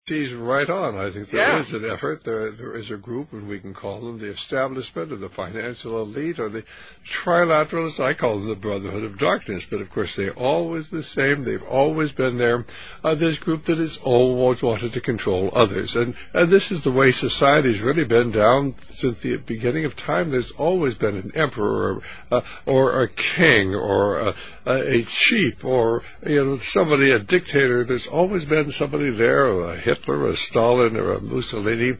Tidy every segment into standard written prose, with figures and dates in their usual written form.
She's right on. I think there is an effort. There is a group, and we can call them the establishment or the financial elite or the trilateralists. I call them the Brotherhood of Darkness. But, of course, they're always the same. They've always been there. This group that has always wanted to control others. And this is the way society's really been down since the beginning of time. There's always been an emperor or a king or a chief or somebody, a dictator. There's always been somebody there, a Hitler, a Stalin, or a Mussolini.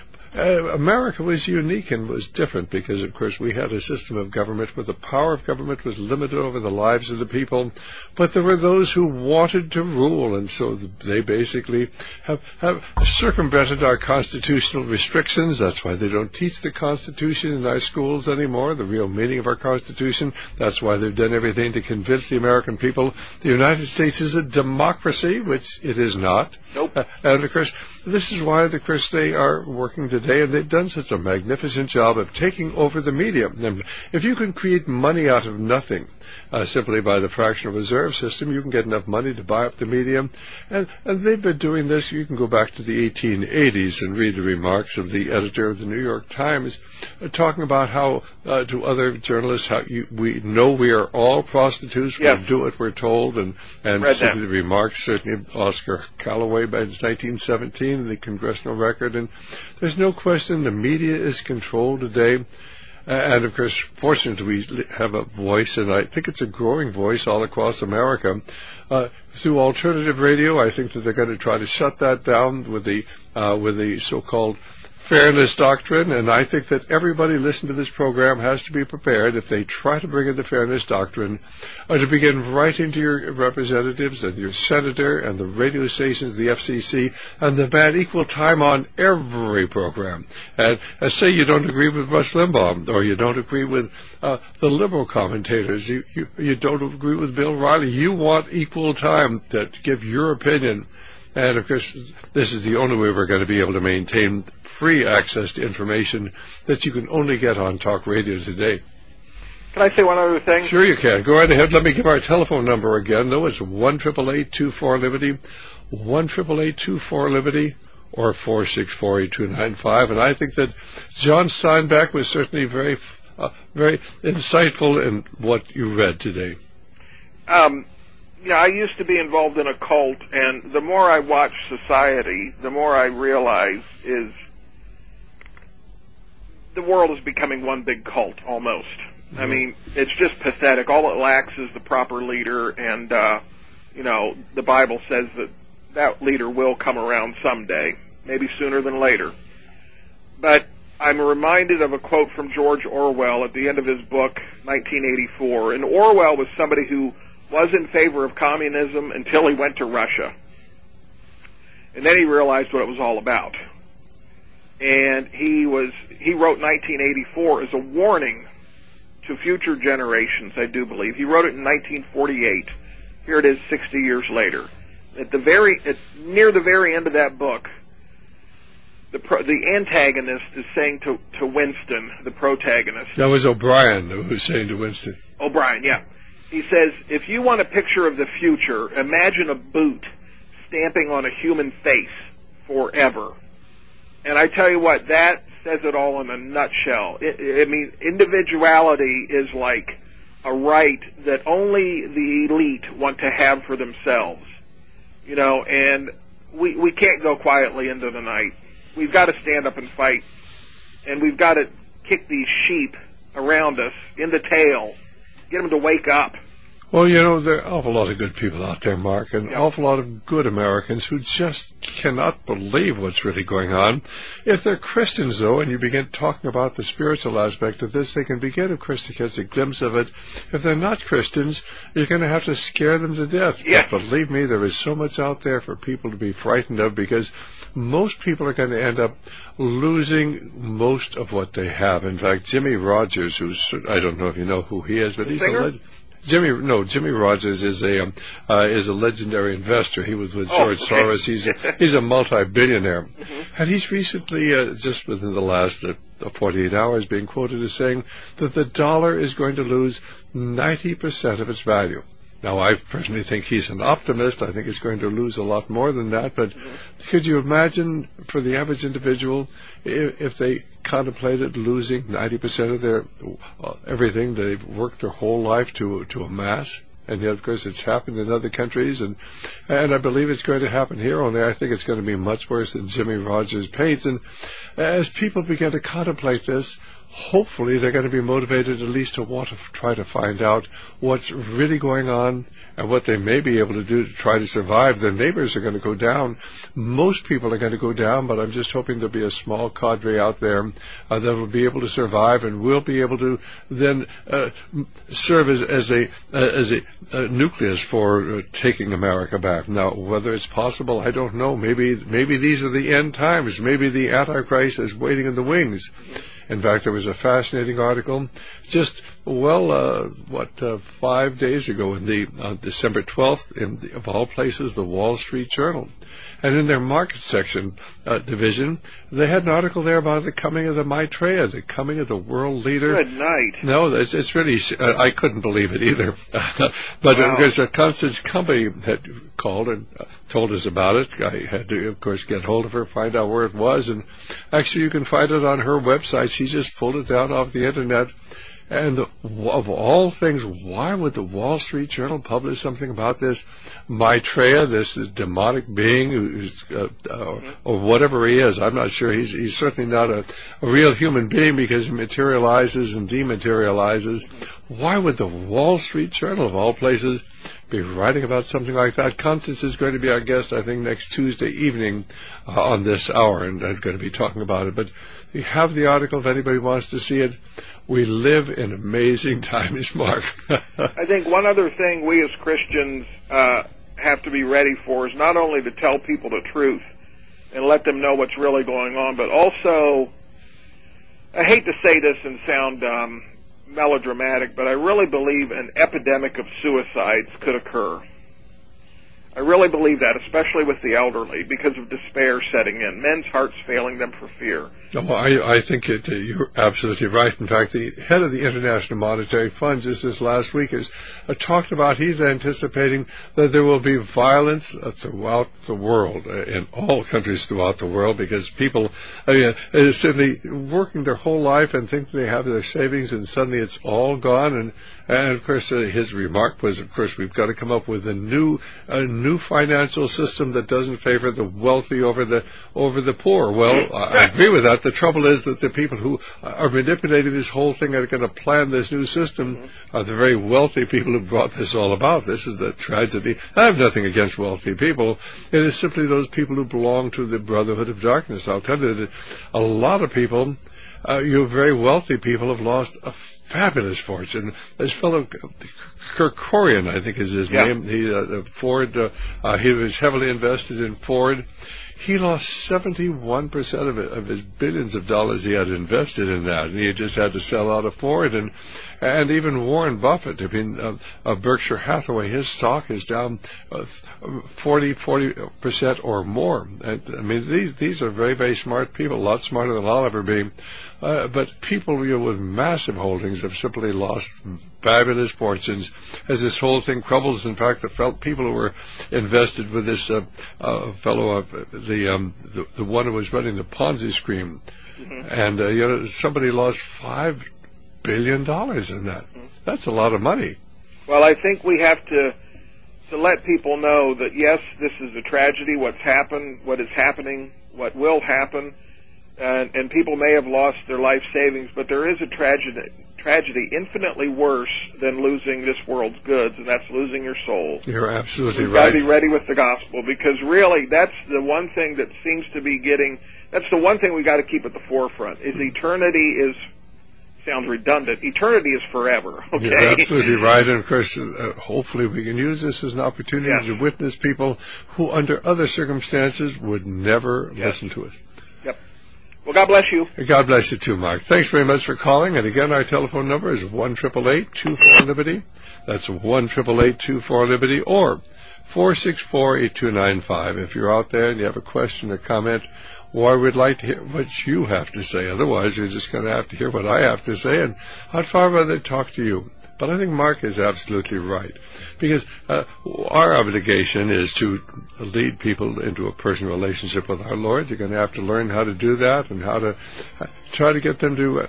America was unique and was different because, of course, we had a system of government where the power of government was limited over the lives of the people, but there were those who wanted to rule, and so they basically have circumvented our constitutional restrictions. That's why they don't teach the Constitution in our schools anymore, the real meaning of our Constitution. That's why they've done everything to convince the American people the United States is a democracy, which it is not. Nope. And, of course, this is why, of course, they are working today, and they've done such a magnificent job of taking over the media. And if you can create money out of nothing, simply by the fractional reserve system, you can get enough money to buy up the media. And they've been doing this. You can go back to the 1880s and read the remarks of the editor of the New York Times talking about how, to other journalists, how we know we are all prostitutes. Yeah. We'll do what we're told. And the remarks, certainly, of Oscar Callaway by 1917 in the Congressional Record. And there's no question the media is controlled today. And, of course, fortunately, we have a voice, and I think it's a growing voice all across America. Through alternative radio, I think that they're going to try to shut that down with the so-called fairness doctrine, and I think that everybody listening to this program has to be prepared, if they try to bring in the fairness doctrine, to begin writing to your representatives and your senator and the radio stations, the FCC, and demand equal time on every program. And say you don't agree with Rush Limbaugh, or you don't agree with the liberal commentators, you don't agree with Bill Riley. You want equal time to give your opinion. And, of course, this is the only way we're going to be able to maintain free access to information that you can only get on talk radio today. Can I say one other thing? Sure you can. Go right ahead. Let me give our telephone number again, though. It's 1-888-24-LIBERTY, 1-888-24-LIBERTY, or 464-8295. And I think that John Steinbeck was certainly very insightful in what you read today. I used to be involved in a cult, and the more I watch society, the more I realize is the world is becoming one big cult, almost. Mm-hmm. I mean, it's just pathetic. All it lacks is the proper leader, and, the Bible says that leader will come around someday, maybe sooner than later. But I'm reminded of a quote from George Orwell at the end of his book, 1984. And Orwell was somebody who was in favor of communism until he went to Russia. And then he realized what it was all about. And he wrote 1984 as a warning to future generations, I do believe. He wrote it in 1948. Here it is 60 years later. Near the very end of that book, the antagonist is saying to Winston, the protagonist. That was O'Brien who was saying to Winston. O'Brien, yeah. He says, if you want a picture of the future, imagine a boot stamping on a human face forever. And I tell you what, that says it all in a nutshell. Individuality is like a right that only the elite want to have for themselves. And we can't go quietly into the night. We've got to stand up and fight. And we've got to kick these sheep around us in the tail, get them to wake up. Well, there are an awful lot of good people out there, Mark, and an awful lot of good Americans who just cannot believe what's really going on. If they're Christians, though, and you begin talking about the spiritual aspect of this, they can begin, of course, to catch a glimpse of it. If they're not Christians, you're going to have to scare them to death. Yeah. But believe me, there is so much out there for people to be frightened of, because most people are going to end up losing most of what they have. In fact, Jimmy Rogers, I don't know if you know who he is, but he's a legend. Jimmy Rogers is a legendary investor. He was with George Soros. He's a multi-billionaire. Mm-hmm. And he's recently, just within the last 48 hours, being quoted as saying that the dollar is going to lose 90% of its value. Now, I personally think he's an optimist. I think it's going to lose a lot more than that. But could you imagine, for the average individual, if they contemplated losing 90% of their everything they've worked their whole life to amass? And yet, of course, it's happened in other countries, and I believe it's going to happen here, only I think it's going to be much worse than Jimmy Rogers paints. And as people begin to contemplate this, hopefully they're going to be motivated at least to want to try to find out what's really going on and what they may be able to do to try to survive. Their neighbors are going to go down. Most people are going to go down, but I'm just hoping there'll be a small cadre out there that will be able to survive and will be able to then serve as a nucleus for taking America back. Now, whether it's possible, I don't know. Maybe these are the end times. Maybe the Antichrist is waiting in the wings. In fact, there was a fascinating article just, 5 days ago in the December 12th, of all places, the Wall Street Journal. And in their market section division, they had an article there about the coming of the Maitreya, the coming of the world leader. Good night. No, it's really, I couldn't believe it either. But because Constance Company had called and told us about it, I had to, of course, get hold of her, find out where it was. And actually, you can find it on her website. She just pulled it down off the Internet. And of all things, why would the Wall Street Journal publish something about this Maitreya, this demonic being, who's, or whatever he is? I'm not sure. He's certainly not a real human being because he materializes and dematerializes. Why would the Wall Street Journal, of all places, be writing about something like that? Constance is going to be our guest, I think, next Tuesday evening on this hour, and I'm going to be talking about it. But you have the article if anybody wants to see it. We live in amazing times, Mark. I think one other thing we as Christians have to be ready for is not only to tell people the truth and let them know what's really going on, but also, I hate to say this and sound melodramatic, but I really believe an epidemic of suicides could occur. I really believe that, especially with the elderly, because of despair setting in, men's hearts failing them for fear. Oh, I think you're absolutely right. In fact, the head of the International Monetary Fund just this last week has talked about he's anticipating that there will be violence throughout the world, in all countries throughout the world, because people simply working their whole life and think they have their savings and suddenly it's all gone. And of course, his remark was, of course, we've got to come up with a new financial system that doesn't favor the wealthy over the poor. Well, I agree with that. The trouble is that the people who are manipulating this whole thing are going to plan this new system are the very wealthy people who brought this all about. This is the tragedy. I have nothing against wealthy people. It is simply those people who belong to the Brotherhood of Darkness. I'll tell you that a lot of people, you very wealthy people, have lost a fabulous fortune. This fellow, Kerkorian, I think is his name. Ford. He was heavily invested in Ford. He lost 71% of his billions of dollars he had invested in that, and he just had to sell out of Ford. And even Warren Buffett, Berkshire Hathaway, his stock is down 40% or more. And, these are very, very smart people, a lot smarter than I'll ever be. But people with massive holdings have simply lost fabulous fortunes as this whole thing crumbles. In fact, the people who were invested with this fellow, the one who was running the Ponzi scheme, and somebody lost $5 billion in that. That's a lot of money. Well, I think we have to let people know that yes, this is a tragedy. What's happened, what is happening, what will happen. And people may have lost their life savings, but there is a tragedy infinitely worse than losing this world's goods, and that's losing your soul. You're absolutely right. We've got to be ready with the gospel, because really that's the one thing that seems to be that's the one thing we got to keep at the forefront, is eternity is, sounds redundant, eternity is forever, okay? You're absolutely right, and of course, hopefully we can use this as an opportunity to witness people who under other circumstances would never listen to us. Yep. Well, God bless you. God bless you too, Mark. Thanks very much for calling. And again, our telephone number is 1-888-24-LIBERTY. That's 1-888-24-LIBERTY or 464-8295. If you're out there and you have a question or comment, or we'd like to hear what you have to say. Otherwise, you're just going to have to hear what I have to say. And I'd far rather talk to you. But I think Mark is absolutely right, because our obligation is to lead people into a personal relationship with our Lord. You're going to have to learn how to do that and how to try to get them to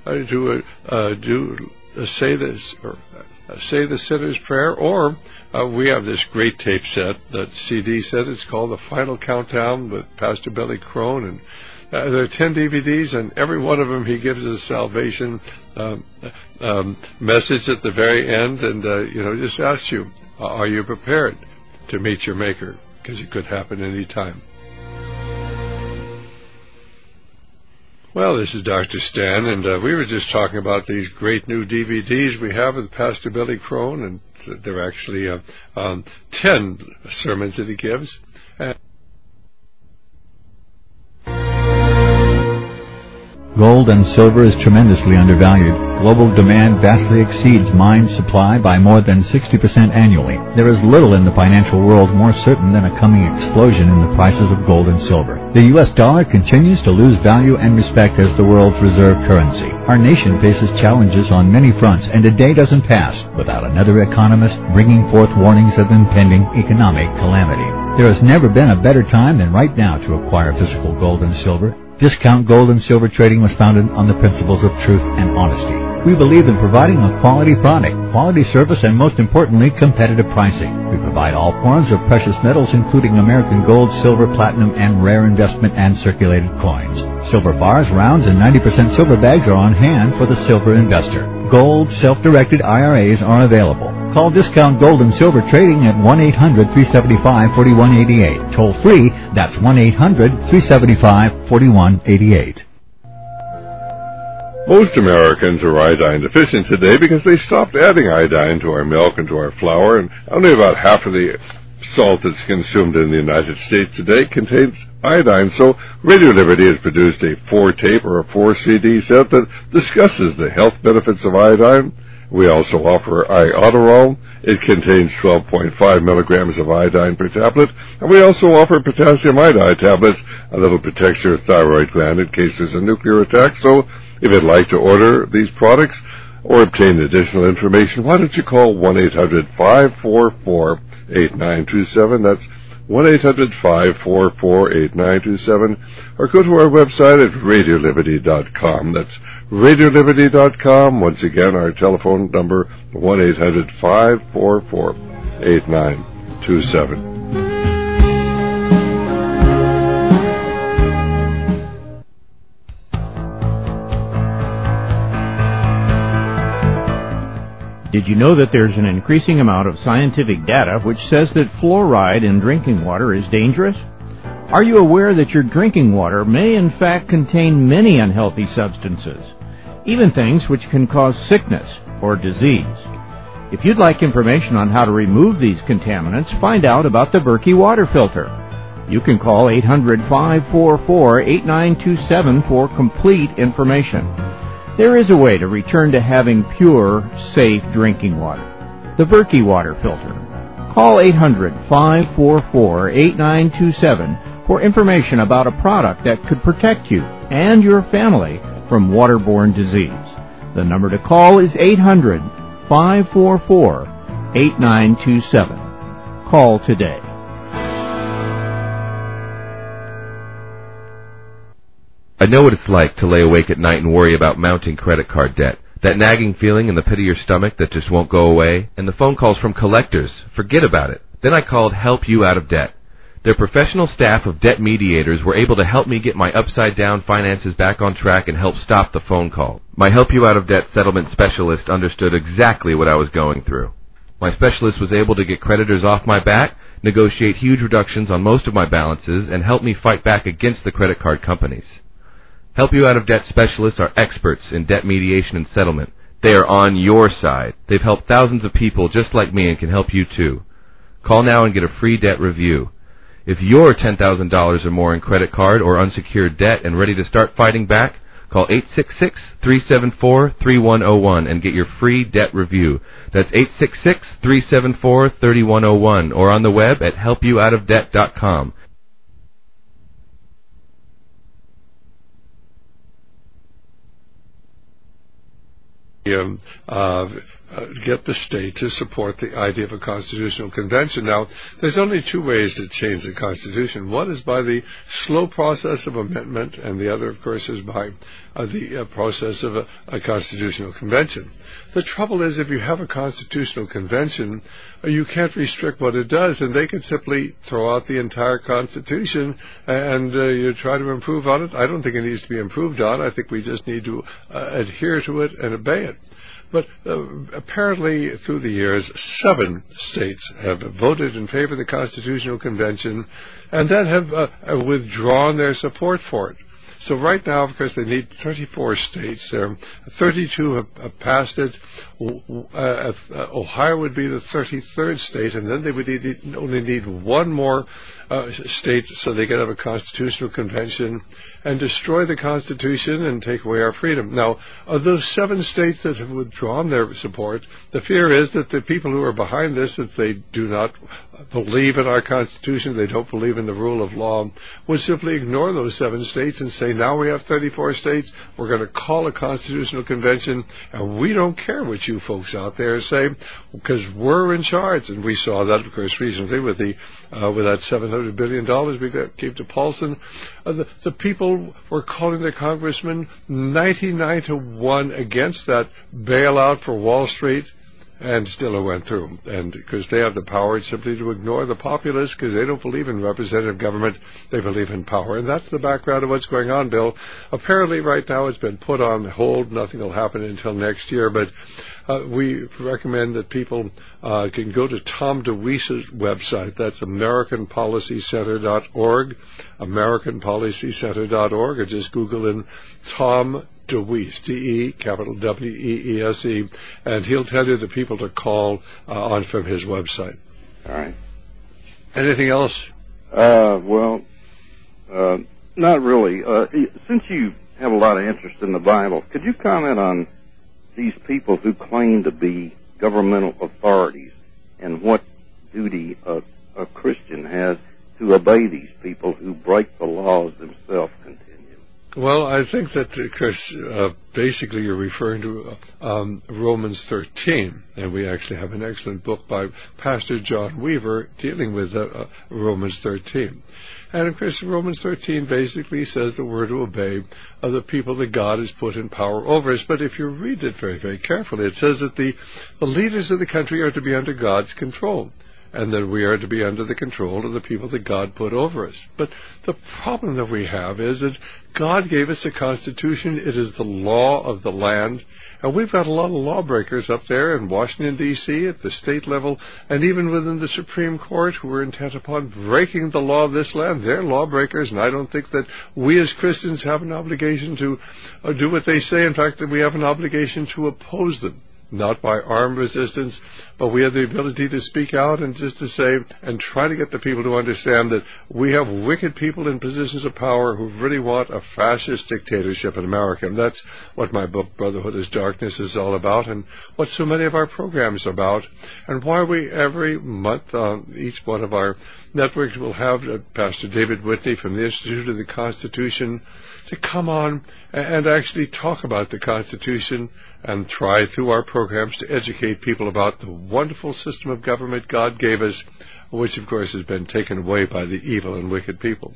say this or say the sinner's prayer. Or we have this great tape set that CD said. It's called The Final Countdown with Pastor Billy Crone, and there are 10 DVDs, and every one of them he gives a salvation message at the very end, and just asks you, are you prepared to meet your Maker? Because it could happen any time. Well, this is Dr. Stan, and we were just talking about these great new DVDs we have with Pastor Billy Crone, and they're actually 10 sermons that he gives. Gold and silver is tremendously undervalued. Global demand vastly exceeds mine supply by more than 60% annually. There is little in the financial world more certain than a coming explosion in the prices of gold and silver. The U.S. dollar continues to lose value and respect as the world's reserve currency. Our nation faces challenges on many fronts, and a day doesn't pass without another economist bringing forth warnings of impending economic calamity. There has never been a better time than right now to acquire physical gold and silver. Discount Gold and Silver Trading was founded on the principles of truth and honesty. We believe in providing a quality product, quality service, and most importantly, competitive pricing. We provide all forms of precious metals, including American gold, silver, platinum, and rare investment and circulated coins. Silver bars, rounds, and 90% silver bags are on hand for the silver investor. Gold, self-directed IRAs are available. Call Discount Gold and Silver Trading at 1-800-375-4188. Toll free, that's 1-800-375-4188. Most Americans are iodine deficient today because they stopped adding iodine to our milk and to our flour, and only about half of the salt that's consumed in the United States today contains iodine. So Radio Liberty has produced a 4-tape or a 4-CD set that discusses the health benefits of iodine. We also offer Iodoral. It contains 12.5 milligrams of iodine per tablet. And we also offer potassium iodide tablets, and that'll protect your thyroid gland in case there's a nuclear attack. So if you'd like to order these products or obtain additional information, why don't you call 1-800-544-8927. That's 1-800-544-8927, or go to our website at radioliberty.com. That's radioliberty.com. Once again, our telephone number, 1-800-544-8927. Did you know that there's an increasing amount of scientific data which says that fluoride in drinking water is dangerous? Are you aware that your drinking water may in fact contain many unhealthy substances, even things which can cause sickness or disease? If you'd like information on how to remove these contaminants, find out about the Berkey water filter. You can call 800-544-8927 for complete information. There is a way to return to having pure, safe drinking water. The Berkey water filter. Call 800-544-8927 for information about a product that could protect you and your family from waterborne disease. The number to call is 800-544-8927. Call today. I know what it's like to lay awake at night and worry about mounting credit card debt. That nagging feeling in the pit of your stomach that just won't go away. And the phone calls from collectors. Forget about it. Then I called Help You Out of Debt. Their professional staff of debt mediators were able to help me get my upside-down finances back on track and help stop the phone call. My Help You Out of Debt settlement specialist understood exactly what I was going through. My specialist was able to get creditors off my back, negotiate huge reductions on most of my balances, and help me fight back against the credit card companies. Help You Out of Debt specialists are experts in debt mediation and settlement. They are on your side. They've helped thousands of people just like me and can help you too. Call now and get a free debt review. If you're $10,000 or more in credit card or unsecured debt and ready to start fighting back, call 866-374-3101 and get your free debt review. That's 866-374-3101 or on the web at helpyououtofdebt.com. get the state to support the idea of a constitutional convention. Now, there's only two ways to change the Constitution. One is by the slow process of amendment, and the other, of course, is by the process of a constitutional convention. The trouble is, if you have a constitutional convention, you can't restrict what it does, and they can simply throw out the entire Constitution and you try to improve on it. I don't think it needs to be improved on. I think we just need to adhere to it and obey it. But apparently, through the years, 7 states have voted in favor of the Constitutional Convention and then have withdrawn their support for it. So right now, of course, they need 34 states. 32 have passed it. Ohio would be the 33rd state, and then they would only need one more state so they could have a constitutional convention and destroy the Constitution and take away our freedom. Now, of those 7 states that have withdrawn their support, the fear is that the people who are behind this, that they do not believe in our Constitution, they don't believe in the rule of law, would simply ignore those 7 states and say, now we have 34 states, we're going to call a constitutional convention, and we don't care what you folks out there say, because we're in charge. And we saw that, of course, recently with that $700 billion we gave to Paulson. The people were calling the congressman 99-1 against that bailout for Wall Street, and still it went through. And because they have the power simply to ignore the populace, because they don't believe in representative government, they believe in power. And that's the background of what's going on, Bill. Apparently right now it's been put on hold. Nothing will happen until next year, but we recommend that people can go to Tom DeWeese's website. That's AmericanPolicyCenter.org, AmericanPolicyCenter.org, or just Google in Tom DeWeese, D-E, capital W-E-E-S-E, and he'll tell you the people to call on from his website. All right. Anything else? Well, not really. Since you have a lot of interest in the Bible, could you comment on these people who claim to be governmental authorities and what duty a Christian has to obey these people who break the laws themselves continually? Well, I think that, Chris, basically you're referring to Romans 13, and we actually have an excellent book by Pastor John Weaver dealing with Romans 13. And, of course, Romans 13 basically says that we're to obey the people that God has put in power over us. But if you read it very, very carefully, it says that the leaders of the country are to be under God's control, and that we are to be under the control of the people that God put over us. But the problem that we have is that God gave us a constitution. It is the law of the land. And we've got a lot of lawbreakers up there in Washington, D.C., at the state level, and even within the Supreme Court, who are intent upon breaking the law of this land. They're lawbreakers, and I don't think that we as Christians have an obligation to do what they say. In fact, that we have an obligation to oppose them. Not by armed resistance, but we have the ability to speak out and just to say and try to get the people to understand that we have wicked people in positions of power who really want a fascist dictatorship in America. And that's what my book, Brotherhood is Darkness, is all about, and what so many of our programs are about, and why we every month on each one of our networks will have Pastor David Whitney from the Institute of the Constitution to come on and actually talk about the Constitution and try through our programs to educate people about the wonderful system of government God gave us, which, of course, has been taken away by the evil and wicked people.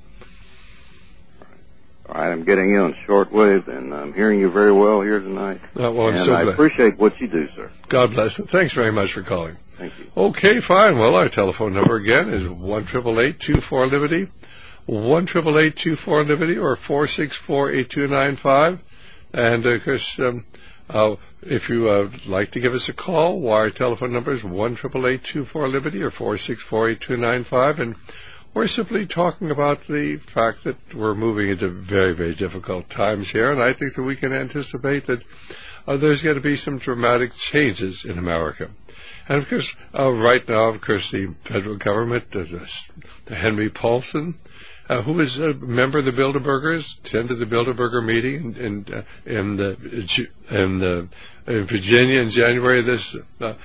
All right, I'm getting you on shortwave, and I'm hearing you very well here tonight. Well, I'm and so I glad. Appreciate what you do, sir. God bless you. Thanks very much for calling. Thank you. Okay, fine. Well, our telephone number again is 1-888-24-LIBERTY, 1-888-24-LIBERTY, or 464-8295. And, of course, if you would like to give us a call, our telephone number is 1-888-24-LIBERTY, or 464-8295. And we're simply talking about the fact that we're moving into very, very difficult times here, and I think that we can anticipate that there's going to be some dramatic changes in America. And, of course, right now, of course, the federal government, Henry Paulson, who is a member of the Bilderbergers, attended the Bilderberger meeting in Virginia in January of this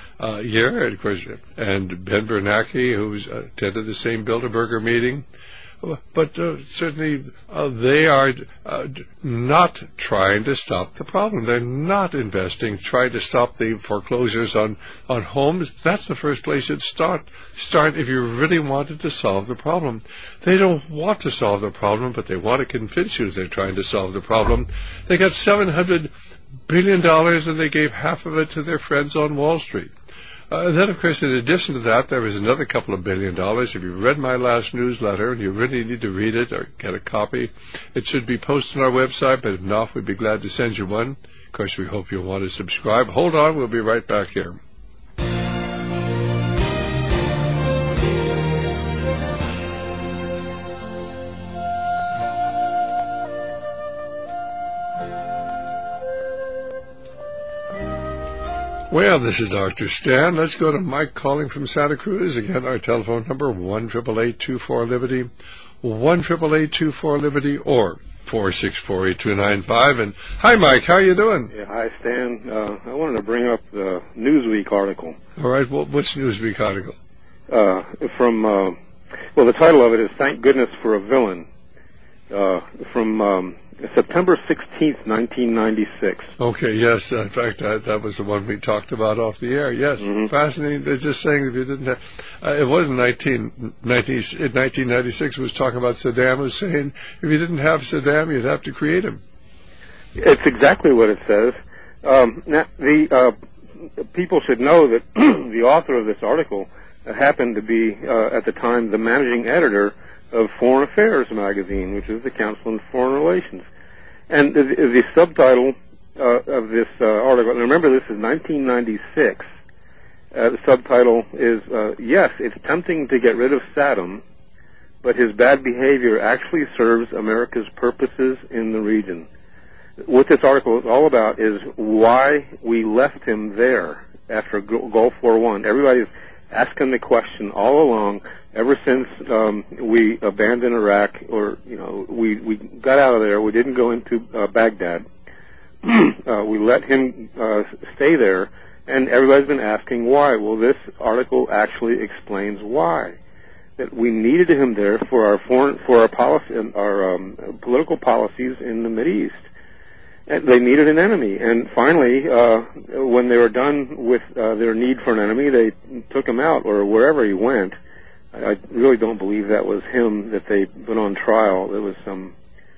year, and, of course, and Ben Bernanke, who's attended the same Bilderberger meeting. but certainly they are not trying to stop the problem. They're not investing, trying to stop the foreclosures on homes. That's the first place you'd start if you really wanted to solve the problem. They don't want to solve the problem, but they want to convince you they're trying to solve the problem. They got $700 billion, and they gave half of it to their friends on Wall Street. Then, of course, in addition to that, there was another couple of $1 billion. If you read my last newsletter, and you really need to read it or get a copy, it should be posted on our website, but if not, we'd be glad to send you one. Of course, we hope you'll want to subscribe. Hold on, we'll be right back here. Well, this is Dr. Stan. Let's go to Mike calling from Santa Cruz. Again, our telephone number, 1-888-24-LIBERTY, 1-888-24-LIBERTY, or 464-8295. And hi, Mike. How are you doing? Yeah, hi, Stan. I wanted to bring up the Newsweek article. All right. Well, what's Newsweek article? The title of it is "Thank Goodness for a Villain," from September 16th, 1996. Okay, yes. In fact, that was the one we talked about off the air. Yes, fascinating. They're just saying if you didn't have... it was in 1996, it was talking about Saddam Hussein. If you didn't have Saddam, you'd have to create him. It's exactly what it says. People should know that the author of this article happened to be, at the time, the managing editor of Foreign Affairs magazine, which is the Council on Foreign Relations. And the subtitle of this article, and remember this is 1996, the subtitle is, yes, it's tempting to get rid of Saddam, but his bad behavior actually serves America's purposes in the region. What this article is all about is why we left him there after Gulf War I. Everybody's asking the question all along, ever since we abandoned Iraq, or we got out of there. We didn't go into Baghdad. We let him stay there, and everybody's been asking why. Well, this article actually explains why. That we needed him there for our political policies in the Mideast. And they needed an enemy, and finally, when they were done with their need for an enemy, they took him out, or wherever he went. I really don't believe that was him that they put on trial. It was some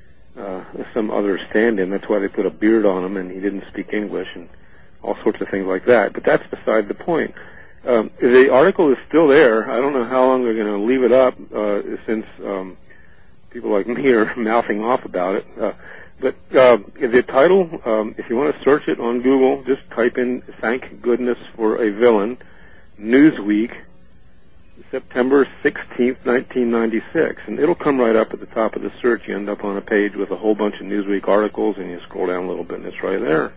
other stand-in. That's why they put a beard on him, and he didn't speak English, and all sorts of things like that. But that's beside the point. The article is still there. I don't know how long they're going to leave it up, since people like me are mouthing off about it. But the title, if you want to search it on Google, just type in "Thank Goodness for a Villain," Newsweek, September 16th, 1996, and it'll come right up at the top of the search. You end up on a page with a whole bunch of Newsweek articles, and you scroll down a little bit, and it's right there.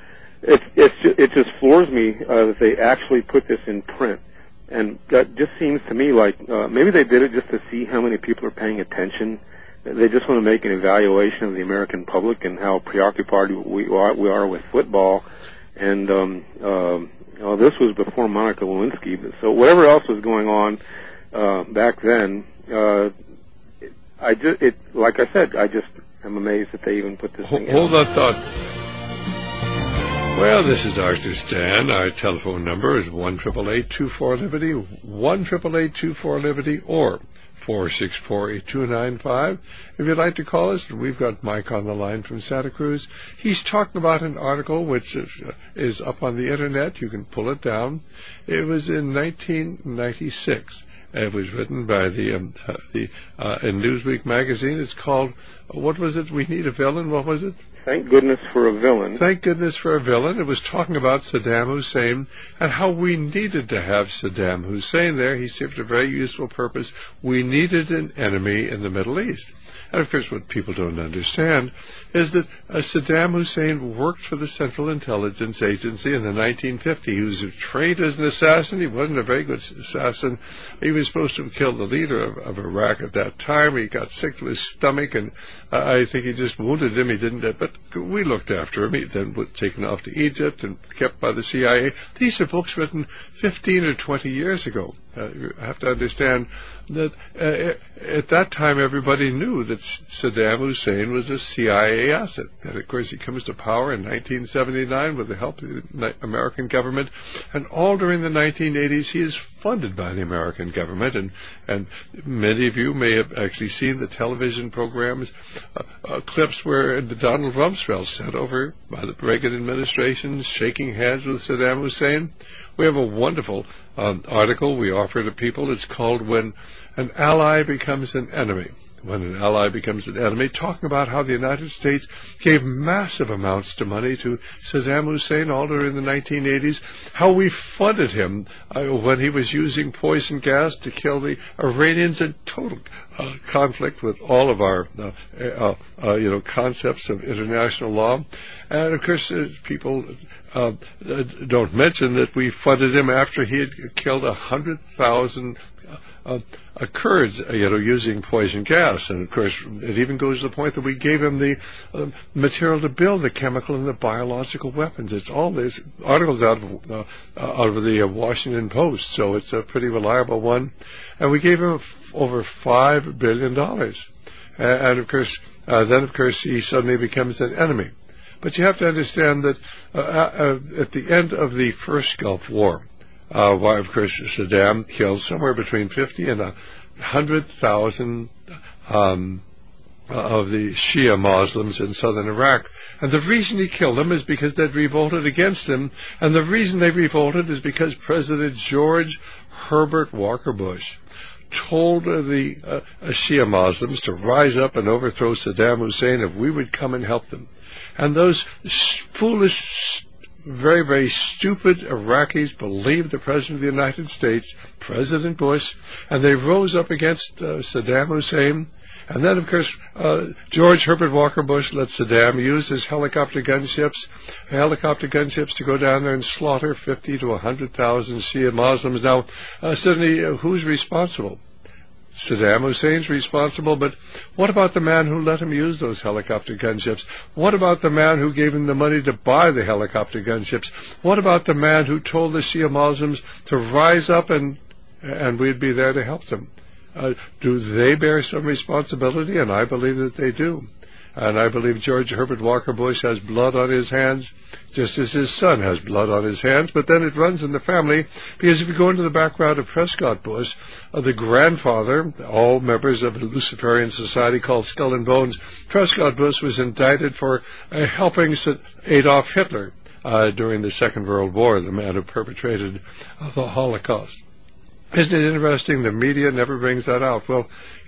It just floors me that they actually put this in print, and that just seems to me like maybe they did it just to see how many people are paying attention. They just want to make an evaluation of the American public and how preoccupied we are with football, and this was before Monica Lewinsky, so whatever else was going on back then, like I said, I just am amazed that they even put this thing Hold that thought. Well, this is Dr. Stan. Our telephone number is 1-888-24-LIBERTY, 1-888-24-LIBERTY, or 464-8295. If you'd like to call us, we've got Mike on the line from Santa Cruz. He's talking about an article which is up on the Internet. You can pull it down. It was in 1996. It was written by in Newsweek magazine. It's called, what was it? We Need a Villain? What was it? Thank Goodness for a Villain. Thank Goodness for a Villain. It was talking about Saddam Hussein and how we needed to have Saddam Hussein there. He served a very useful purpose. We needed an enemy in the Middle East. And, of course, what people don't understand is that Saddam Hussein worked for the Central Intelligence Agency in the 1950s. He was trained as an assassin. He wasn't a very good assassin. He was supposed to have killed the leader of Iraq at that time. He got sick to his stomach, and I think he just wounded him. He didn't, but we looked after him. He then was taken off to Egypt and kept by the CIA. These are books written 15 or 20 years ago. You have to understand that at that time everybody knew that Saddam Hussein was a CIA asset. And of course he comes to power in 1979 with the help of the American government, and all during the 1980s he is funded by the American government, and many of you may have actually seen the television programs, clips where Donald Rumsfeld sent over by the Reagan administration shaking hands with Saddam Hussein. We have a wonderful article we offer to people. It's called When an Ally Becomes an Enemy. When an ally becomes an enemy, talking about how the United States gave massive amounts of money to Saddam Hussein all during the 1980s, how we funded him when he was using poison gas to kill the Iranians in total conflict with all of our concepts of international law. And of course people don't mention that we funded him after he had killed 100,000 Kurds, using poison gas. And of course, it even goes to the point that we gave him the material to build the chemical and the biological weapons. It's all these articles out of the Washington Post, so it's a pretty reliable one. And we gave him over $5 billion. And of course, then of course he suddenly becomes an enemy. But you have to understand that at the end of the first Gulf War, of course, Saddam killed somewhere between 50 and 100,000 of the Shia Muslims in southern Iraq. And the reason he killed them is because they'd revolted against him. And the reason they revolted is because President George Herbert Walker Bush told the Shia Muslims to rise up and overthrow Saddam Hussein if we would come and help them. And those foolish, very, very stupid Iraqis believed the President of the United States, President Bush, and they rose up against Saddam Hussein. And then, of course, George Herbert Walker Bush let Saddam use his helicopter gunships to go down there and slaughter 50 to 100,000 Shia Muslims. Now, suddenly, who's responsible? Saddam Hussein's responsible, but what about the man who let him use those helicopter gunships? What about the man who gave him the money to buy the helicopter gunships? What about the man who told the Shia Muslims to rise up and we'd be there to help them? Do they bear some responsibility? And I believe that they do. And I believe George Herbert Walker Bush has blood on his hands, just as his son has blood on his hands. But then it runs in the family, because if you go into the background of Prescott Bush, the grandfather, all members of a Luciferian society called Skull and Bones, Prescott Bush was indicted for helping Adolf Hitler during the Second World War, the man who perpetrated the Holocaust. Isn't it interesting? The media never brings that out. Well,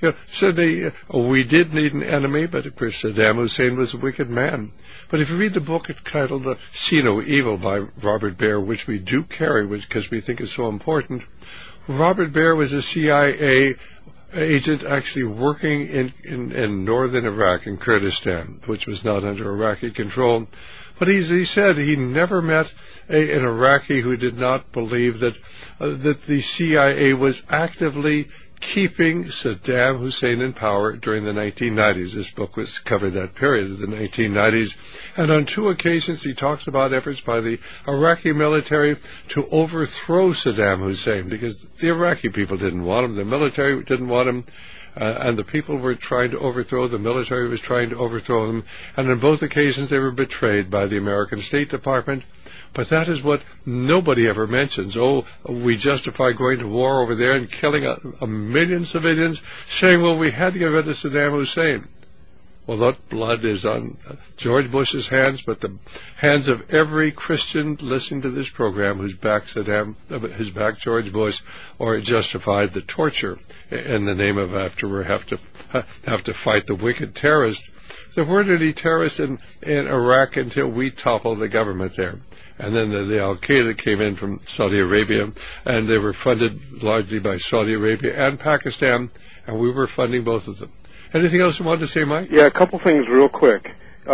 we did need an enemy, but of course Saddam Hussein was a wicked man. But if you read the book entitled See No Evil by Robert Baer, which we do carry because we think is so important, Robert Baer was a CIA agent actually working in northern Iraq, in Kurdistan, which was not under Iraqi control. But he said he never met an Iraqi who did not believe that the CIA was actively keeping Saddam Hussein in power during the 1990s. This book covered that period of the 1990s. And on 2 occasions he talks about efforts by the Iraqi military to overthrow Saddam Hussein, because the Iraqi people didn't want him, the military didn't want him, and the people were trying to overthrow, the military was trying to overthrow them, and on both occasions they were betrayed by the American State Department. But that is what nobody ever mentions. Oh, we justify going to war over there and killing a million civilians, saying, well, we had to get rid of Saddam Hussein. Well, that blood is on George Bush's hands, but the hands of every Christian listening to this program who's backed George Bush, or justified the torture in the name of after we have to fight the wicked terrorists. There weren't any terrorists in Iraq until we toppled the government there. And then the Al-Qaeda came in from Saudi Arabia, and they were funded largely by Saudi Arabia and Pakistan, and we were funding both of them. Anything else you wanted to say, Mike? Yeah, a couple things real quick.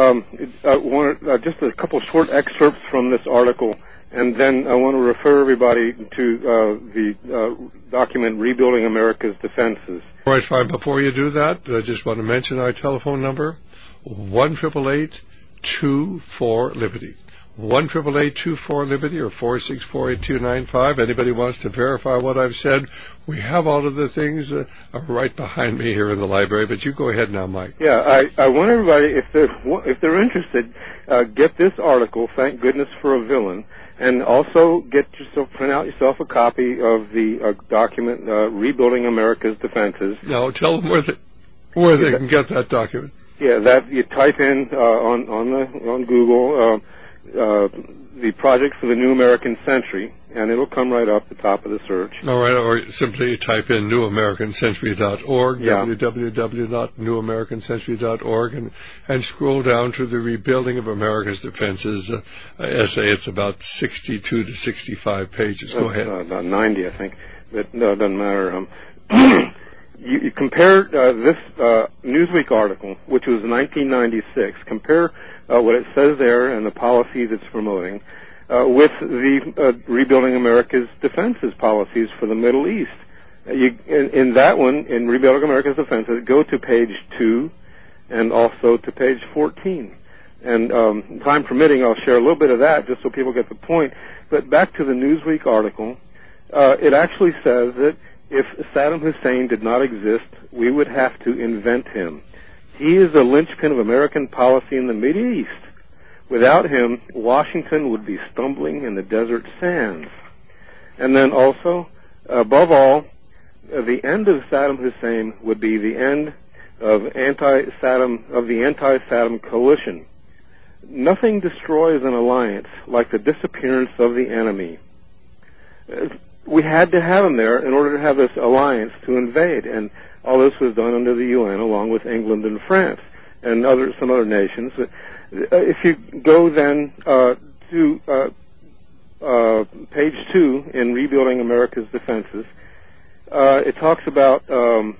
Just a couple short excerpts from this article, and then I want to refer everybody to the document Rebuilding America's Defenses. All right, fine. Before you do that, I just want to mention our telephone number, 1-888-24-LIBERTY. 1-888-24-LIBERTY or 464-8295. Anybody wants to verify what I've said, we have all of the things right behind me here in the library, but you go ahead now, Mike. Yeah, I want everybody, if they're interested, get this article, Thank Goodness for a Villain, and also print out yourself a copy of the document, Rebuilding America's Defenses. Now, tell them where they can get that document. Yeah, that you type in on Google the Project for the New American Century, and it'll come right up the top of the search. All right, or simply type in newamericancentury.org, yeah. www.newamericancentury.org, and scroll down to the Rebuilding of America's Defenses essay. It's about 62 to 65 pages. Go ahead. About 90, I think. But no, it doesn't matter. You compare this Newsweek article, which was 1996, compare what it says there and the policies it's promoting with the Rebuilding America's Defenses policies for the Middle East. In that one, in Rebuilding America's Defenses, go to page 2 and also to page 14. And time permitting, I'll share a little bit of that just so people get the point. But back to the Newsweek article, it actually says that if Saddam Hussein did not exist, we would have to invent him. He is the linchpin of American policy in the Middle East. Without him, Washington would be stumbling in the desert sands. And then also, above all, the end of Saddam Hussein would be the end of the anti-Saddam coalition. Nothing destroys an alliance like the disappearance of the enemy. We had to have him there in order to have this alliance to invade, and all this was done under the UN along with England and France and some other nations. If you go then to page 2 in Rebuilding America's Defenses, it talks about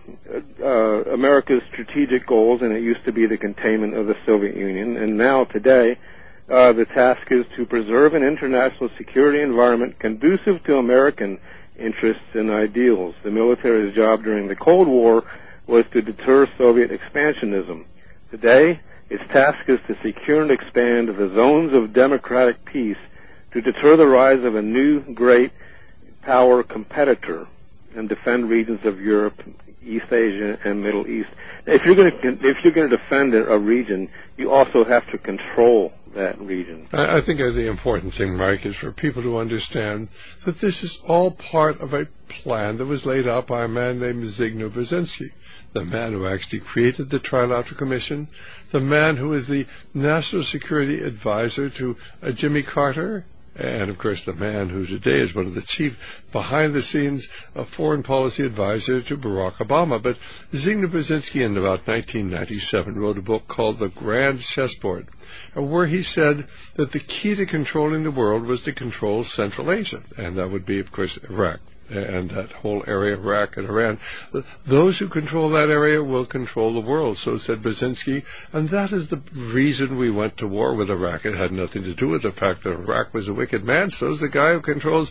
America's strategic goals, and it used to be the containment of the Soviet Union, and now today the task is to preserve an international security environment conducive to American interests and ideals. The military's job during the Cold War was to deter Soviet expansionism. Today, its task is to secure and expand the zones of democratic peace to deter the rise of a new great power competitor and defend regions of Europe, East Asia, and Middle East. If you're going to defend a region, you also have to control that region. I think the important thing, Mike, is for people to understand that this is all part of a plan that was laid out by a man named Zbigniew Brzezinski, the man who actually created the Trilateral Commission, the man who is the National Security Advisor to Jimmy Carter, and, of course, the man who today is one of the chief behind-the-scenes foreign policy advisor to Barack Obama. But Zbigniew Brzezinski, in about 1997, wrote a book called The Grand Chessboard, where he said that the key to controlling the world was to control Central Asia, and that would be, of course, Iraq. And that whole area of Iraq and Iran. Those who control that area will control the world, so said Brzezinski, and that is the reason we went to war with Iraq. It had nothing to do with the fact that Iraq was a wicked man. So is the guy who controls,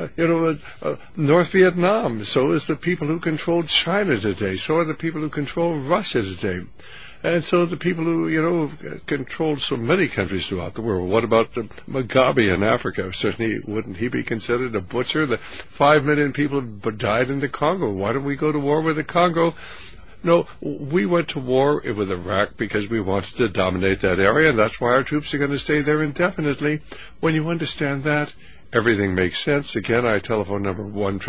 North Vietnam. So is the people who control China today. So are the people who control Russia today. And so the people who, controlled so many countries throughout the world. What about Mugabe in Africa? Certainly, wouldn't he be considered a butcher? The 5 million people died in the Congo. Why don't we go to war with the Congo? No, we went to war with Iraq because we wanted to dominate that area, and that's why our troops are going to stay there indefinitely. When you understand that, everything makes sense. Again, our telephone number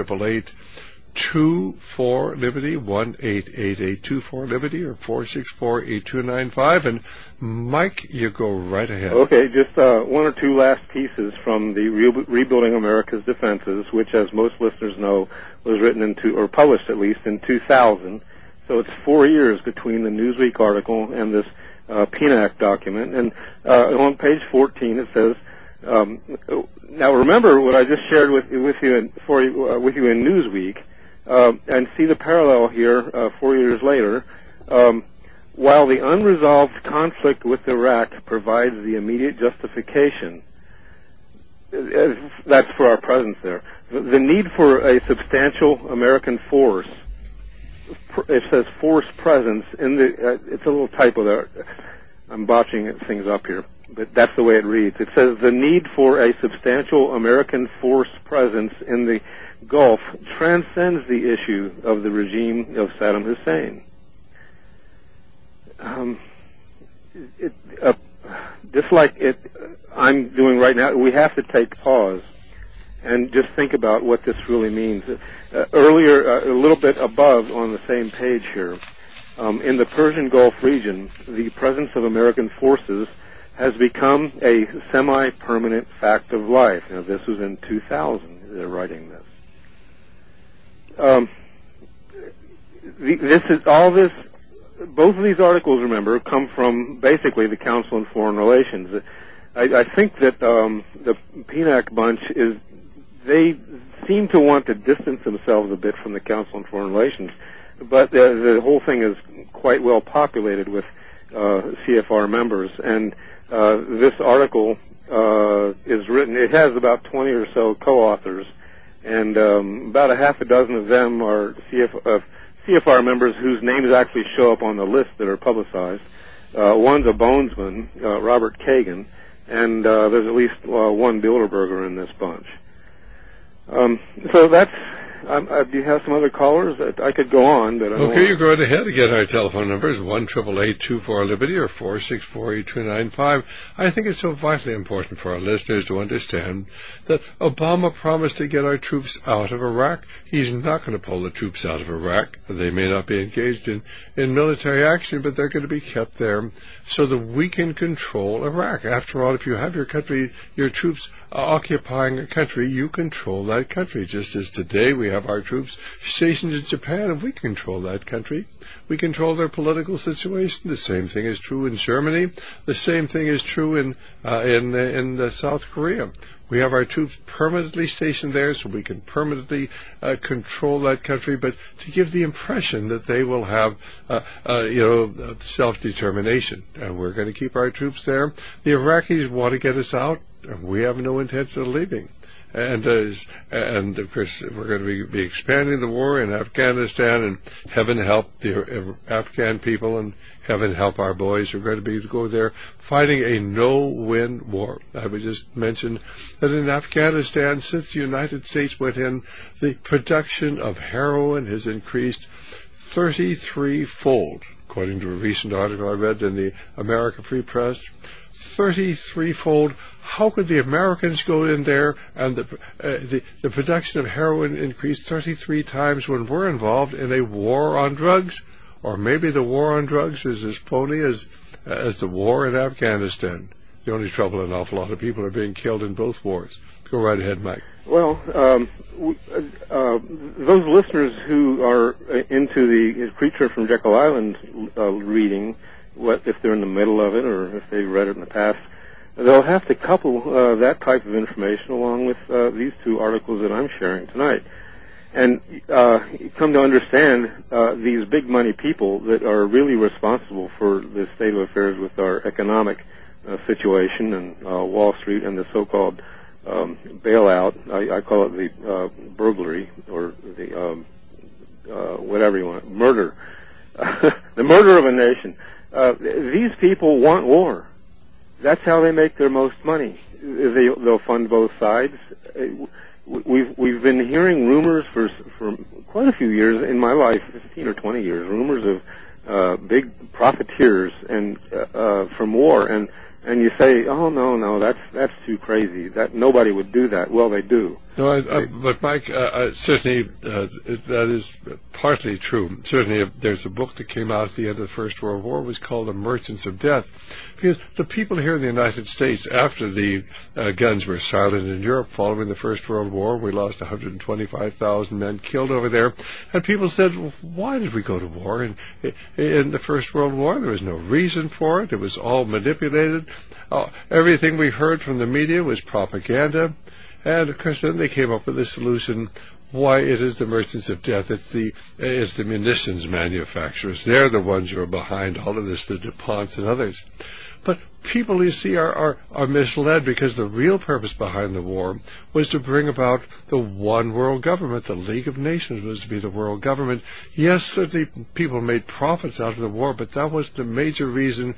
1-888-24-LIBERTY, 1-888-24-LIBERTY, or 464-8295. And Mike, you go right ahead. Okay, just one or two last pieces from the Rebuilding America's Defenses, which, as most listeners know, was written or published at least in 2000. So it's 4 years between the Newsweek article and this PNAC document. And on page 14 it says, now remember what I just shared with you in Newsweek. And see the parallel here 4 years later. While the unresolved conflict with Iraq provides the immediate justification, that's for our presence there, the need for a substantial American force, it says force presence, it's a little typo there. I'm botching things up here. but that's the way it reads. It says the need for a substantial American force presence in the Gulf transcends the issue of the regime of Saddam Hussein. Just like I'm doing right now, we have to take pause and just think about what this really means. Earlier, a little bit above on the same page here, in the Persian Gulf region, the presence of American forces has become a semi-permanent fact of life. Now, this was in 2000, they're writing this. Both of these articles, remember, come from basically the Council on Foreign Relations. I think that the PNAC bunch they seem to want to distance themselves a bit from the Council on Foreign Relations, but the whole thing is quite well populated with CFR members, and this article is written, it has about 20 or so co-authors, and about a half a dozen of them are CFR members whose names actually show up on the list that are publicized. One's a bonesman, Robert Kagan, and there's at least one Bilderberger in this bunch. So that's, do you have some other callers? I could go on, but I don't Okay, you go right ahead. Again, our telephone number is 1-888-24-LIBERTY or 464-8295. I think it's so vitally important for our listeners to understand that Obama promised to get our troops out of Iraq. He's not going to pull the troops out of Iraq. They may not be engaged in military action, but they're going to be kept there so that we can control Iraq. After all, if you have your country, your troops occupying a country, you control that country. Just as today we have our troops stationed in Japan, and we control that country. We control their political situation. The same thing is true in Germany. The same thing is true in South Korea. We have our troops permanently stationed there so we can permanently control that country, but to give the impression that they will have, self-determination. And we're going to keep our troops there. The Iraqis want to get us out. We have no intention of leaving. And of course, we're going to be expanding the war in Afghanistan, and heaven help the Afghan people, and heaven help our boys who are going to go there fighting a no-win war. I would just mention that in Afghanistan, since the United States went in, the production of heroin has increased 33-fold, according to a recent article I read in the American Free Press. 33-fold. How could the Americans go in there and the production of heroin increase 33 times when we're involved in a war on drugs? Or maybe the war on drugs is as phony as the war in Afghanistan. The only trouble, an awful lot of people are being killed in both wars. Go right ahead, Mike. Well, those listeners who are into the Creature from Jekyll Island reading, if they're in the middle of it or if they read it in the past, they'll have to couple that type of information along with these two articles that I'm sharing tonight. And come to understand these big money people that are really responsible for the state of affairs with our economic situation and Wall Street and the so-called bailout. I call it the burglary or the whatever you want, murder. The murder of a nation. These people want war. That's how they make their most money. They'll fund both sides. We've been hearing rumors for quite a few years in my life, 15 or 20 years, rumors of big profiteers and from war, and you say, oh no, that's too crazy. That nobody would do that. Well, they do. No, but Mike, certainly that is partly true. Certainly, there's a book that came out at the end of the First World War. It was called The Merchants of Death, because the people here in the United States, after the guns were silent in Europe following the First World War, we lost 125,000 men killed over there, and people said, well, why did we go to war? In the First World War, there was no reason for it. It was all manipulated. Everything we heard from the media was propaganda. And, of course, then they came up with a solution why it is the merchants of death. It's the munitions manufacturers. They're the ones who are behind all of this, the DuPonts and others. But people, you see, are misled, because the real purpose behind the war was to bring about the one world government. The League of Nations was to be the world government. Yes, certainly people made profits out of the war, but that was the major reason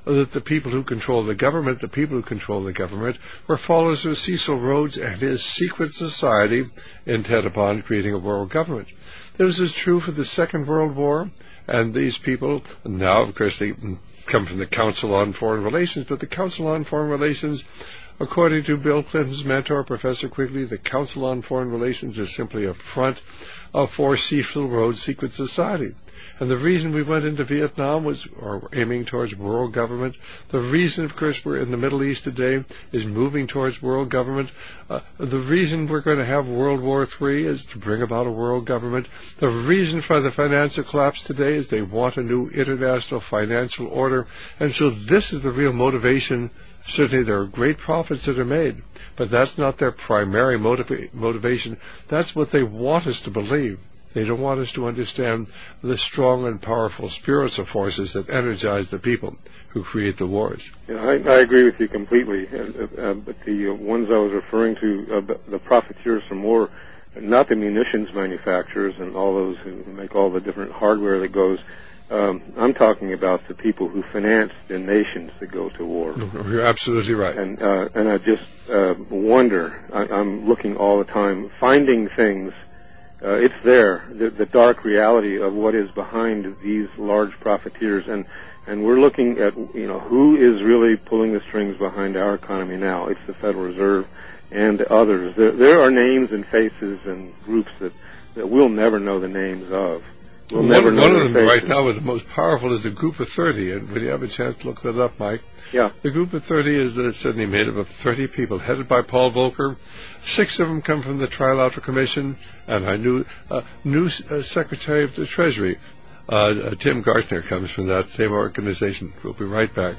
that the people who control the government were followers of Cecil Rhodes and his secret society intent upon creating a world government. This is true for the Second World War, and these people, now of course they come from the Council on Foreign Relations, but the Council on Foreign Relations, according to Bill Clinton's mentor, Professor Quigley, the Council on Foreign Relations is simply a front for Cecil Rhodes' secret society. And the reason we went into Vietnam was aiming towards world government. The reason, of course, we're in the Middle East today is moving towards world government. The reason we're going to have World War III is to bring about a world government. The reason for the financial collapse today is they want a new international financial order. And so this is the real motivation. Certainly there are great profits that are made, but that's not their primary motivation. That's what they want us to believe. They don't want us to understand the strong and powerful spiritual forces that energize the people who create the wars. Yeah, I agree with you completely. But the ones I was referring to, the profiteers from war, not the munitions manufacturers and all those who make all the different hardware that goes. I'm talking about the people who finance the nations that go to war. You're absolutely right. And I just wonder. I'm looking all the time, finding things. It's there, the dark reality of what is behind these large profiteers, and we're looking at who is really pulling the strings behind our economy now. It's the Federal Reserve and others. There are names and faces and groups that we'll never know the names of. One of them right now is the most powerful is the Group of 30, and when you have a chance to look that up, Mike. Yeah. The Group of 30 is suddenly made up of 30 people, headed by Paul Volcker. 6 of them come from the Trilateral Commission, and our new Secretary of the Treasury, Tim Gartner, comes from that same organization. We'll be right back.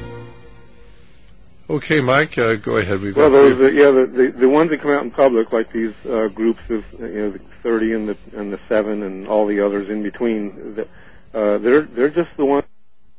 Okay, Mike, go ahead. The ones that come out in public, like these groups of the 30 and the 7 and all the others in between, they're just the ones.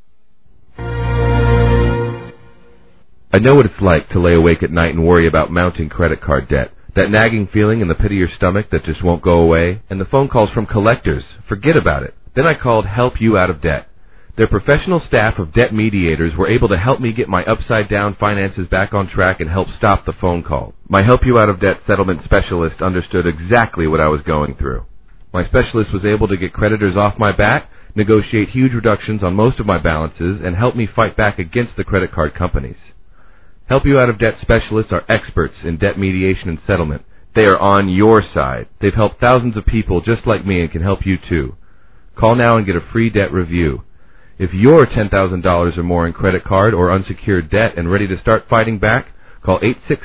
I know what it's like to lay awake at night and worry about mounting credit card debt. That nagging feeling in the pit of your stomach that just won't go away, and the phone calls from collectors. Forget about it. Then I called Help You Out of Debt. Their professional staff of debt mediators were able to help me get my upside-down finances back on track and help stop the phone call. My Help You Out of Debt settlement specialist understood exactly what I was going through. My specialist was able to get creditors off my back, negotiate huge reductions on most of my balances, and help me fight back against the credit card companies. Help You Out of Debt specialists are experts in debt mediation and settlement. They are on your side. They've helped thousands of people just like me and can help you too. Call now and get a free debt review. If you're $10,000 or more in credit card or unsecured debt and ready to start fighting back, call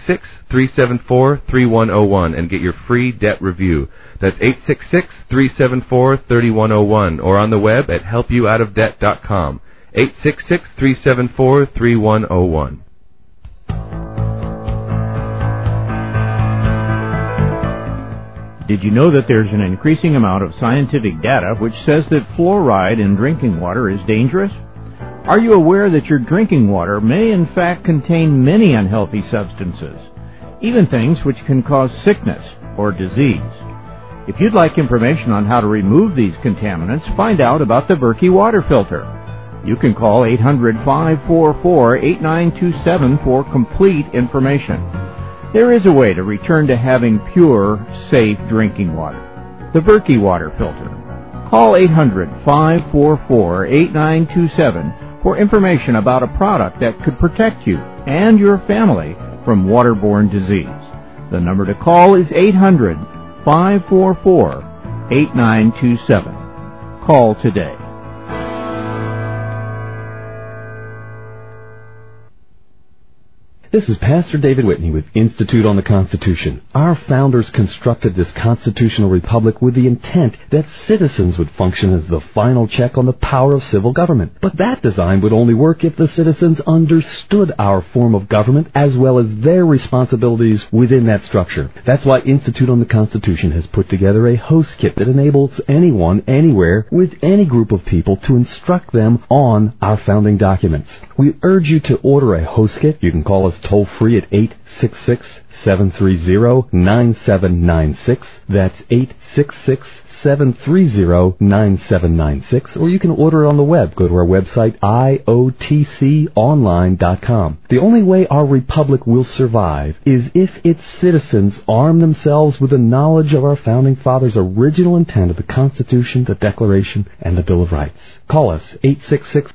866-374-3101 and get your free debt review. That's 866-374-3101 or on the web at helpyououtofdebt.com. 866-374-3101. Did you know that there's an increasing amount of scientific data which says that fluoride in drinking water is dangerous? Are you aware that your drinking water may in fact contain many unhealthy substances, even things which can cause sickness or disease? If you'd like information on how to remove these contaminants, find out about the Berkey water filter. You can call 800-544-8927 for complete information. There is a way to return to having pure, safe drinking water. The Berkey water filter. Call 800-544-8927 for information about a product that could protect you and your family from waterborne disease. The number to call is 800-544-8927. Call today. This is Pastor David Whitney with Institute on the Constitution. Our founders constructed this constitutional republic with the intent that citizens would function as the final check on the power of civil government. But that design would only work if the citizens understood our form of government as well as their responsibilities within that structure. That's why Institute on the Constitution has put together a host kit that enables anyone, anywhere, with any group of people to instruct them on our founding documents. We urge you to order a host kit. You can call us toll free at 866-730-9796. That's 866-730-9796. Or you can order it on the web. Go to our website, iotconline.com. The only way our republic will survive is if its citizens arm themselves with the knowledge of our Founding Fathers' original intent of the Constitution, the Declaration, and the Bill of Rights. Call us, 866-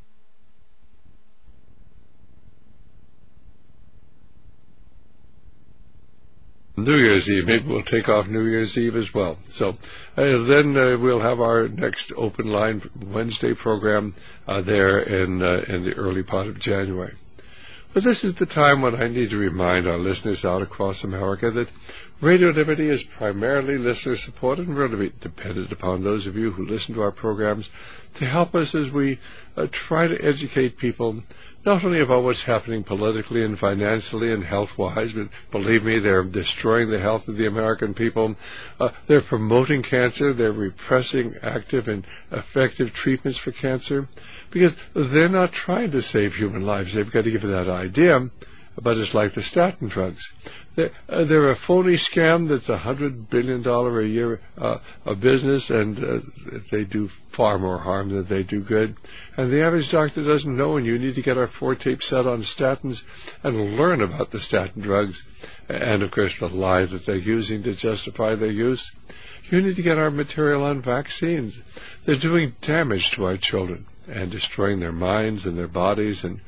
New Year's Eve. Maybe we'll take off New Year's Eve as well. So then we'll have our next open line Wednesday program there in the early part of January. But this is the time when I need to remind our listeners out across America that Radio Liberty is primarily listener-supported and really dependent upon those of you who listen to our programs to help us as we try to educate people not only about what's happening politically and financially and health-wise, but believe me, they're destroying the health of the American people. They're promoting cancer. They're repressing active and effective treatments for cancer because they're not trying to save human lives. They've got to give you that idea, but it's like the statin drugs. They're a phony scam that's $100 billion a year of business, and they do far more harm than they do good. And the average doctor doesn't know, and you need to get our 4-tape set on statins and learn about the statin drugs and, of course, the lie that they're using to justify their use. You need to get our material on vaccines. They're doing damage to our children and destroying their minds and their bodies. And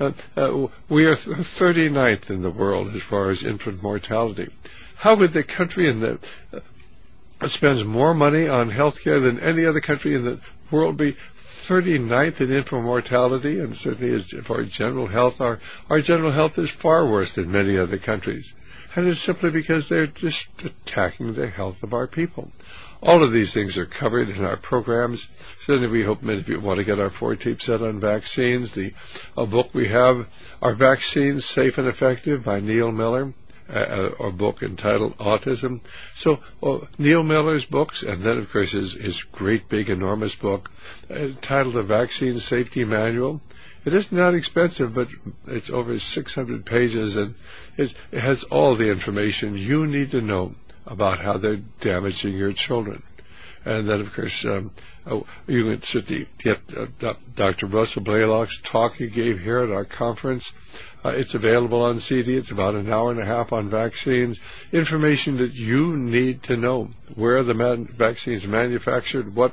we are 39th in the world as far as infant mortality. How could the country that spends more money on health care than any other country in the world be 39th in infant mortality? And certainly as far as general health, our general health is far worse than many other countries. And it's simply because they're just attacking the health of our people. All of these things are covered in our programs. Certainly we hope many of you want to get our 4-tape set on vaccines. The book we have, Are Vaccines Safe and Effective by Neil Miller, a book entitled Autism. So Neil Miller's books, and then of course his great big enormous book titled The Vaccine Safety Manual. It isn't that expensive, but it's over 600 pages, and it has all the information you need to know about how they're damaging your children. And then, of course, you can certainly get Dr. Russell Blaylock's talk he gave here at our conference. It's available on CD. It's about an hour and a half on vaccines. Information that you need to know. Where the vaccines manufactured, what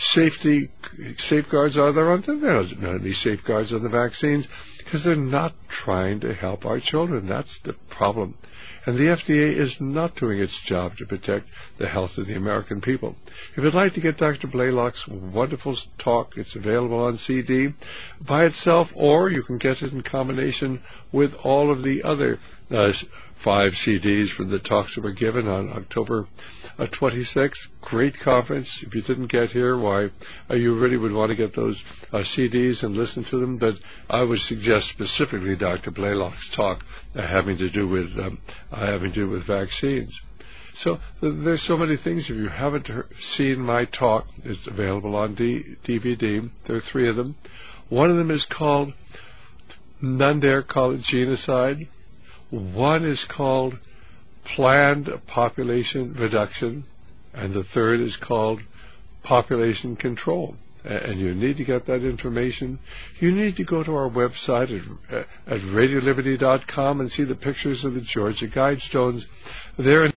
safeguards are there on them. There's not any safeguards on the vaccines because they're not trying to help our children. That's the problem. And the FDA is not doing its job to protect the health of the American people. If you'd like to get Dr. Blaylock's wonderful talk, it's available on CD by itself, or you can get it in combination with all of the other 5 CDs from the talks that were given on October 26th. Great conference. If you didn't get here, why, you really would want to get those CDs and listen to them. But I would suggest specifically Dr. Blaylock's talk having to do with vaccines. So there's so many things. If you haven't seen my talk, it's available on DVD. There are 3 of them. One of them is called None Dare Call It Genocide. One is called Planned Population Reduction, and the third is called Population Control. And you need to get that information. You need to go to our website at radioliberty.com and see the pictures of the Georgia Guidestones. They're